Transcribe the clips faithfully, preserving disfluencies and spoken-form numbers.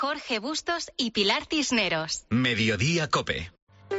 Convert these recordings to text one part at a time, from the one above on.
Jorge Bustos y Pilar Cisneros. Mediodía Cope.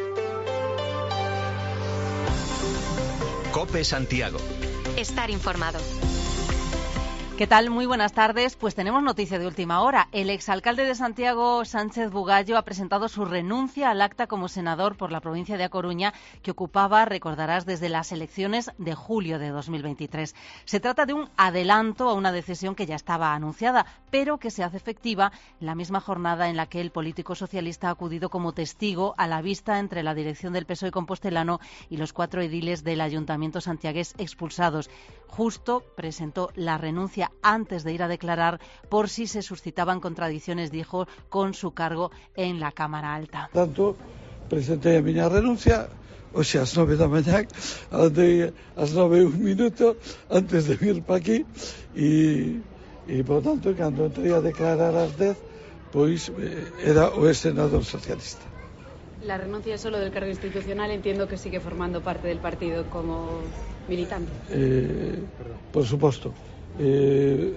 Cope Santiago. Estar informado. ¿Qué tal? Muy buenas tardes. Pues tenemos noticia de última hora. El exalcalde de Santiago, Sánchez Bugallo, ha presentado su renuncia al acta como senador por la provincia de A Coruña, que ocupaba, recordarás, desde las elecciones de julio de dos mil veintitrés. Se trata de un adelanto a una decisión que ya estaba anunciada, pero que se hace efectiva en la misma jornada en la que el político socialista ha acudido como testigo a la vista entre la dirección del P S O E compostelano y los cuatro ediles del ayuntamiento santiagués expulsados. Justo presentó la renuncia antes de ir a declarar por si se suscitaban contradicciones, dijo, con su cargo en la Cámara Alta. Tanto, presentei a miña renuncia hoxe ás nove da mañá, andei ás nove un minuto antes de vir para aquí e, e por tanto, cando entrei a declarar ás dez, pois era o ex-senador socialista. La renuncia es solo del cargo institucional, entiendo que sigue formando parte del partido como militante. Eh, por suposto. Eh,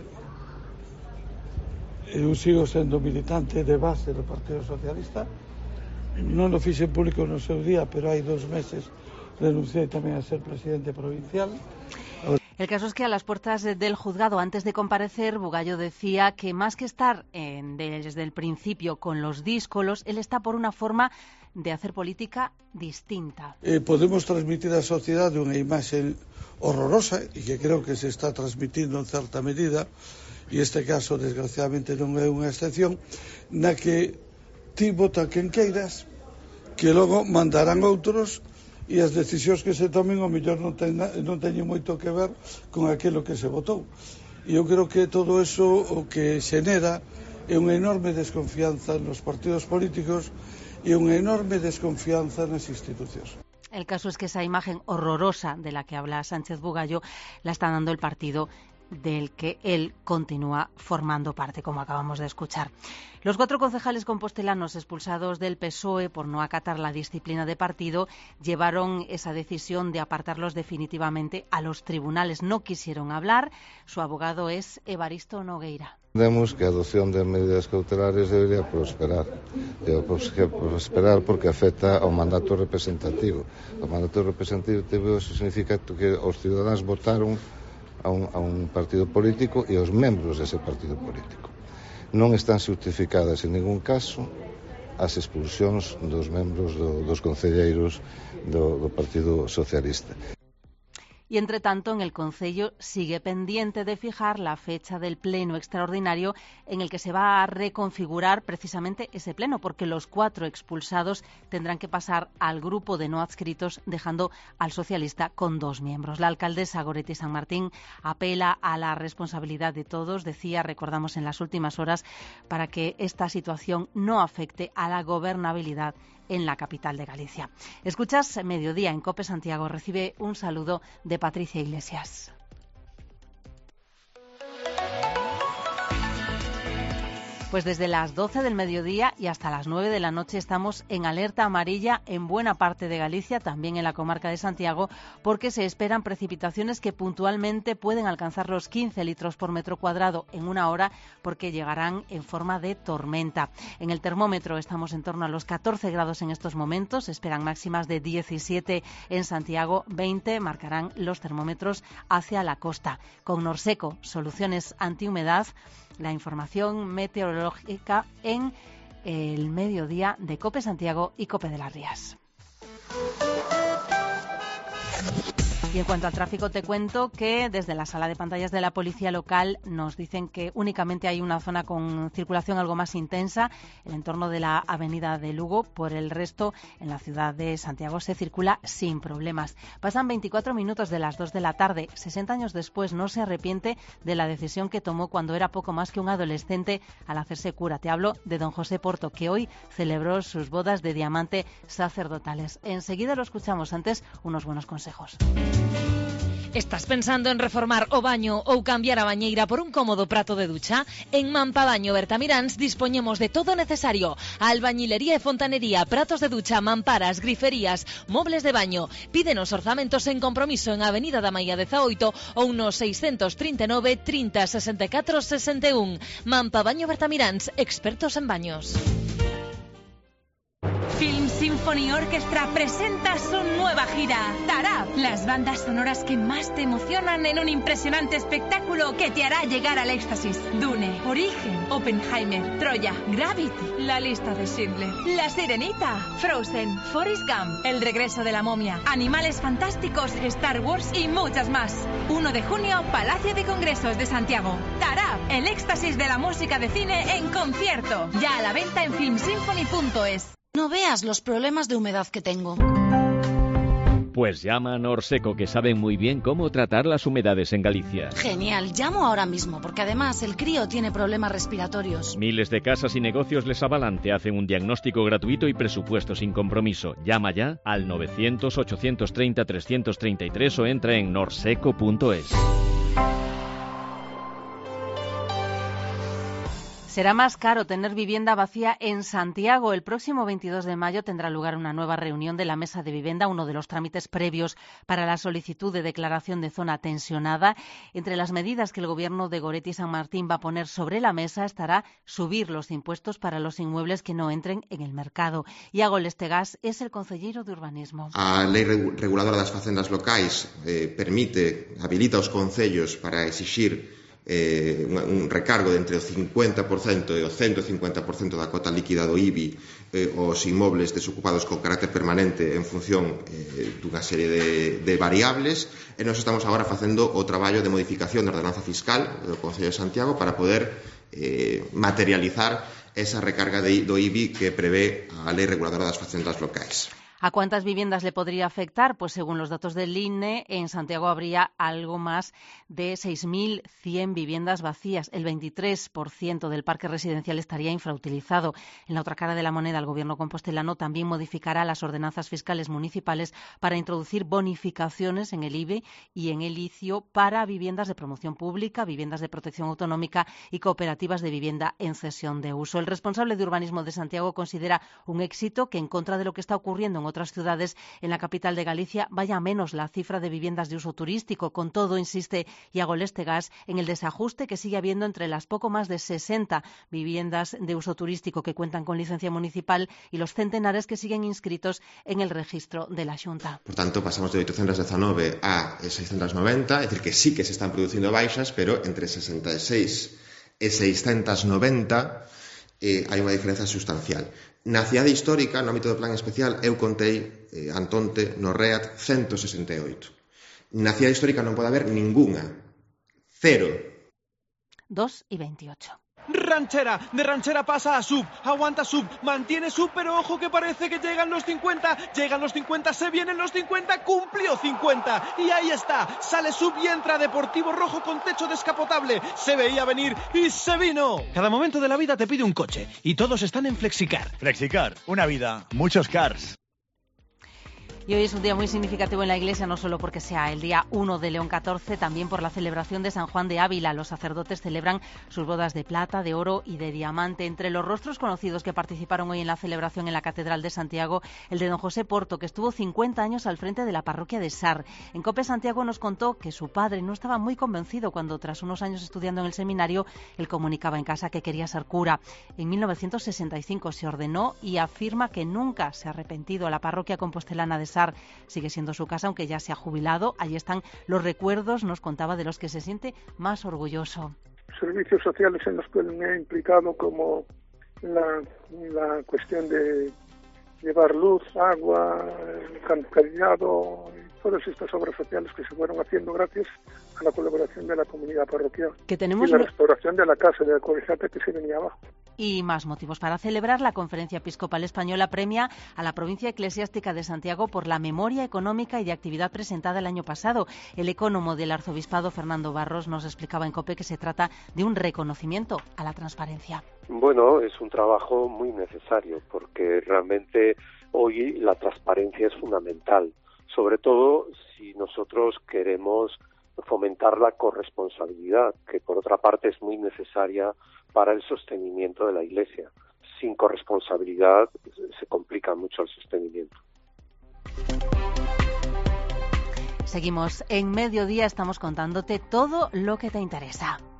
eu sigo sendo militante de base do Partido Socialista. Non o fixe público no seu día, pero hai dos meses renunciei tamén a ser presidente provincial. El caso es que a las puertas del juzgado, antes de comparecer, Bugallo decía que más que estar en, desde el principio con los díscolos, él está por una forma de hacer política distinta. Eh, podemos transmitir á sociedade unha imaxe horrorosa e que creo que se está transmitindo en certa medida, e este caso desgraciadamente non é unha excepción, na que ti vota quen queiras, que logo mandarán outros e as decisións que se tomen ao mellor non, ten, non teñen moito que ver con aquilo que se votou. E eu creo que todo eso o que xenera é unha enorme desconfianza nos partidos políticos e unha enorme desconfianza nas institucións. El caso es que esa imagen horrorosa de la que habla Sánchez Bugallo la está dando el partido del que él continúa formando parte, como acabamos de escuchar. Los cuatro concejales compostelanos expulsados del P S O E por no acatar la disciplina de partido llevaron esa decisión de apartarlos definitivamente a los tribunales. No quisieron hablar. Su abogado es Evaristo Nogueira. Entendemos que a adopción de medidas cautelares debería prosperar. Debe prosperar porque afecta ao mandato representativo. O mandato representativo significa que os ciudadanos votaron a un, a un partido político e aos membros dese partido político. Non están justificadas en ningún caso as expulsións dos membros do, dos concelleiros do, do Partido Socialista. Y, entre tanto, en el Concello sigue pendiente de fijar la fecha del pleno extraordinario en el que se va a reconfigurar precisamente ese pleno, porque los cuatro expulsados tendrán que pasar al grupo de no adscritos, dejando al socialista con dos miembros. La alcaldesa Goretti San Martín apela a la responsabilidad de todos, decía, recordamos en las últimas horas, para que esta situación no afecte a la gobernabilidad en la capital de Galicia. Escuchas Mediodía en Cope Santiago. Recibe un saludo de Patricia Iglesias. Pues desde las doce del mediodía y hasta las nueve de la noche estamos en alerta amarilla en buena parte de Galicia, también en la comarca de Santiago, porque se esperan precipitaciones que puntualmente pueden alcanzar los quince litros por metro cuadrado en una hora, porque llegarán en forma de tormenta. En el termómetro estamos en torno a los catorce grados en estos momentos, se esperan máximas de diecisiete en Santiago, veinte marcarán los termómetros hacia la costa. Con Norseco, soluciones antihumedad, la información meteorológica en el mediodía de Cope Santiago y Cope de las Rías. Y en cuanto al tráfico, te cuento que desde la sala de pantallas de la policía local nos dicen que únicamente hay una zona con circulación algo más intensa, el entorno de la avenida de Lugo. Por el resto, en la ciudad de Santiago se circula sin problemas. Pasan veinticuatro minutos de las dos de la tarde. sesenta años después no se arrepiente de la decisión que tomó cuando era poco más que un adolescente al hacerse cura. Te hablo de don José Porto, que hoy celebró sus bodas de diamante sacerdotales. Enseguida lo escuchamos, antes unos buenos consejos. Estás pensando en reformar o baño ou cambiar a bañeira por un cómodo prato de ducha? En Mampabaño Bertamiráns dispoñemos de todo o necesario: albañilería e fontanería, pratos de ducha, mamparas, griferías, mobles de baño. Pídenos orzamentos en compromiso en Avenida da Maía dezaoito ou no seiscentos trinta e nove, trinta, sesenta e catro, sesenta e un. Mampabaño Bertamiráns, expertos en baños. Film Symphony Orchestra presenta su nueva gira, Tarab, las bandas sonoras que más te emocionan en un impresionante espectáculo que te hará llegar al éxtasis. Dune, Origen, Oppenheimer, Troya, Gravity, La lista de Schindler, La Sirenita, Frozen, Forrest Gump, El regreso de la momia, Animales fantásticos, Star Wars y muchas más. uno de junio, Palacio de Congresos de Santiago. Tarab, el éxtasis de la música de cine en concierto. Ya a la venta en film symphony punto es. No veas los problemas de humedad que tengo. Pues llama a Norseco, que saben muy bien cómo tratar las humedades en Galicia. Genial, llamo ahora mismo, porque además el crío tiene problemas respiratorios. Miles de casas y negocios les avalan, te hacen un diagnóstico gratuito y presupuesto sin compromiso. Llama ya al novecientos, ochocientos treinta, trescientos treinta y tres o entra en norseco punto es. Será más caro tener vivienda vacía en Santiago. El próximo veintidós de mayo tendrá lugar una nueva reunión de la Mesa de Vivienda, uno de los trámites previos para la solicitud de declaración de zona tensionada. Entre las medidas que el Gobierno de Goretti y San Martín va a poner sobre la mesa estará subir los impuestos para los inmuebles que no entren en el mercado. Iago Lestegas es el concelleiro de Urbanismo. A Lei Reguladora das Facendas Locais eh, permite, habilita os concellos para exixir Eh, un, un recargo de entre o cincuenta por cento e o ciento cincuenta por cento da cota líquida do I B I eh, os inmobles desocupados con carácter permanente en función eh, dunha serie de, de variables, e nós estamos agora facendo o traballo de modificación da ordenanza fiscal do Concello de Santiago para poder eh, materializar esa recarga de, do I B I que prevé a Lei Reguladora das Facendas Locais. ¿A cuántas viviendas le podría afectar? Pues según los datos del I N E, en Santiago habría algo más de seis mil cien viviendas vacías. El veintitrés por ciento del parque residencial estaría infrautilizado. En la otra cara de la moneda, el Gobierno compostelano también modificará las ordenanzas fiscales municipales para introducir bonificaciones en el I B E y en el I C I O para viviendas de promoción pública, viviendas de protección autonómica y cooperativas de vivienda en cesión de uso. El responsable de urbanismo de Santiago considera un éxito que, en contra de lo que está ocurriendo en otras ciudades, en la capital de Galicia vaya menos la cifra de viviendas de uso turístico. Con todo, insiste Iago Lestegas en el desajuste que sigue habiendo entre las poco más de sesenta viviendas de uso turístico que cuentan con licencia municipal y los centenares que siguen inscritos en el registro de la Xunta. Por tanto, pasamos de oitocentos diecinueve a seiscentos noventa, es decir, que sí que se están produciendo baixas, pero entre sesenta e seis e seiscentos noventa eh, hai unha diferenza sustancial. Na cidade histórica, no ámbito do plan especial, eu contei, eh, Antonte, no REAT, ciento sesenta e oito. Na cidade histórica non pode haber ningunha. Cero. dos y veintiocho. Ranchera, de ranchera pasa a sub, aguanta sub, mantiene sub, pero ojo que parece que llegan los cincuenta, llegan los cincuenta, se vienen los cincuenta, cumplió cincuenta, y ahí está, sale sub y entra Deportivo Rojo con techo descapotable, se veía venir y se vino. Cada momento de la vida te pide un coche, y todos están en Flexicar. Flexicar, una vida, muchos cars. Y hoy es un día muy significativo en la Iglesia, no solo porque sea el día uno de León catorce, también por la celebración de San Juan de Ávila. Los sacerdotes celebran sus bodas de plata, de oro y de diamante. Entre los rostros conocidos que participaron hoy en la celebración en la Catedral de Santiago, el de don José Porto, que estuvo cincuenta años al frente de la parroquia de Sar. En COPE Santiago nos contó que su padre no estaba muy convencido cuando, tras unos años estudiando en el seminario, él comunicaba en casa que quería ser cura. En mil novecientos sesenta y cinco se ordenó y afirma que nunca se ha arrepentido. La parroquia compostelana de Sar sigue siendo su casa, aunque ya se ha jubilado. Allí están los recuerdos, nos contaba, de los que se siente más orgulloso. Servicios sociales en los que me he implicado, como la, la cuestión de llevar luz, agua, alcantarillado, todas estas obras sociales que se fueron haciendo gracias a la colaboración de la comunidad parroquial. Que tenemos y la restauración de la casa de la colegiata que se venía abajo. Y más motivos para celebrar. La Conferencia Episcopal Española premia a la provincia eclesiástica de Santiago por la memoria económica y de actividad presentada el año pasado. El ecónomo del arzobispado, Fernando Barros, nos explicaba en COPE que se trata de un reconocimiento a la transparencia. Bueno, es un trabajo muy necesario porque realmente hoy la transparencia es fundamental, sobre todo si nosotros queremos fomentar la corresponsabilidad, que por otra parte es muy necesaria para el sostenimiento de la Iglesia. Sin corresponsabilidad se complica mucho el sostenimiento. Seguimos en Mediodía, estamos contándote todo lo que te interesa.